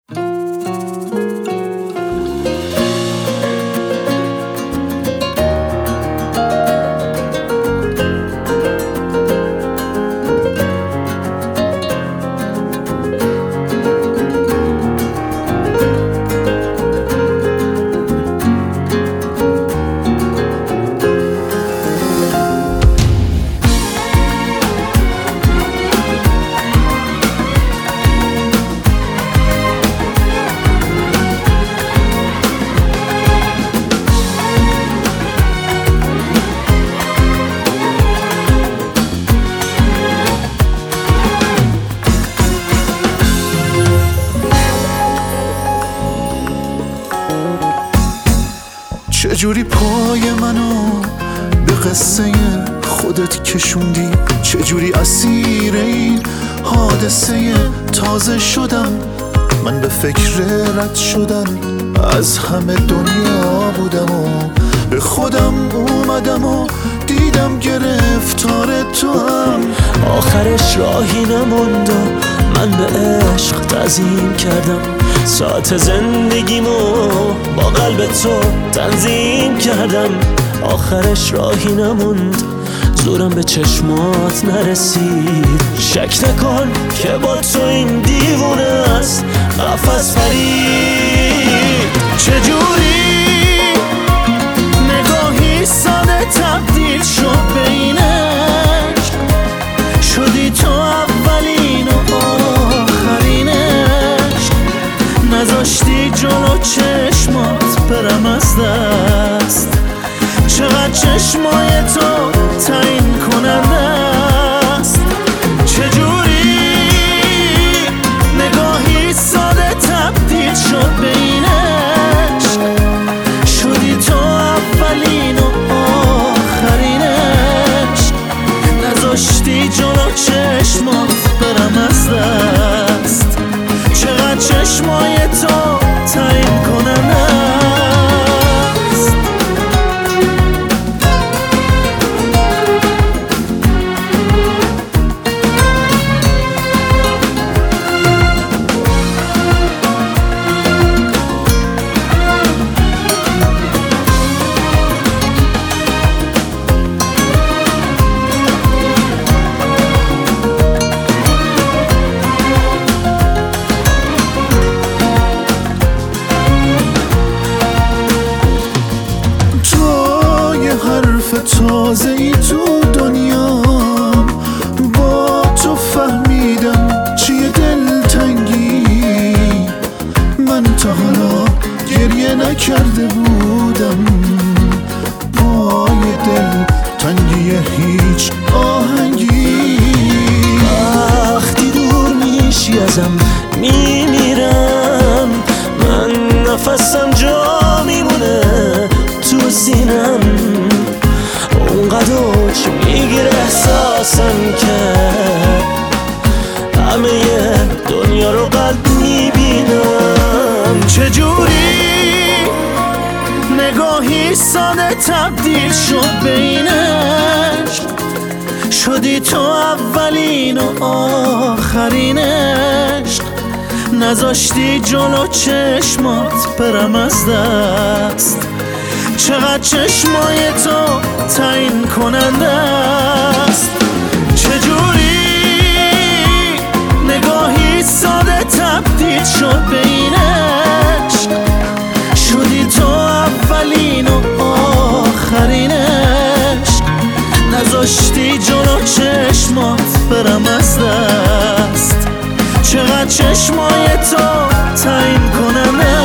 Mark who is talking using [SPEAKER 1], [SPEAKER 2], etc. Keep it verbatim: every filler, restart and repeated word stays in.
[SPEAKER 1] چجوری پای منو به قصه خودت کشوندی، چجوری اسیر این حادثه تازه شدم. من به فکر رد شدن از همه دنیا بودم و به خودم اومدم و دیدم گرفتار تو هم.
[SPEAKER 2] آخرش راهی نموند و من به عشق تعظیم کردم، ساعت زندگیمو با قلب تو تنظیم کردم. آخرش راهی نموند، زورم به چشمات نرسید. شک نکن که با تو این دیوونه است قفس فرید.
[SPEAKER 1] چجوری نگاهی ساده تبدیل شد به این عشق، شدی تو اولین و آخرین عشق. نذاشتی جلو چشمات برم از دست، چقدر چشمای تو تعیین کننده است. چجوری نگاهی ساده تبدیل شد به این عشق، شدی تو اولین و آخرین عشق. نذاشتی جلو چشمات برم از دست، چقدر چشمای تو تعیین کننده است. تازه ای تو دنیا با تو فهمیدم چیه دلتنگی. من تا حالا گریه نکرده بودم پای دل تنگی هیچ آهنگی.
[SPEAKER 2] وقتی دور میشی ازم میمیرم، من نفسم جا میمونه تو سینم. اونقدر اوج میگیره احساسم که همه دنیا رو قلب میبینم.
[SPEAKER 1] چجوری نگاهی ساده تبدیل شد به این عشق، شدی تو اولین و آخرین عشق. نذاشتی جلو چشمات برم از دست، چقدر چشمای تو تعیین کننده است. چجوری نگاهی ساده تبدیل شد به این عشق، شدی تو اولین و آخرین عشق. نذاشتی جلو چشمات برم از دست، چقدر چشمای تو تعیین کننده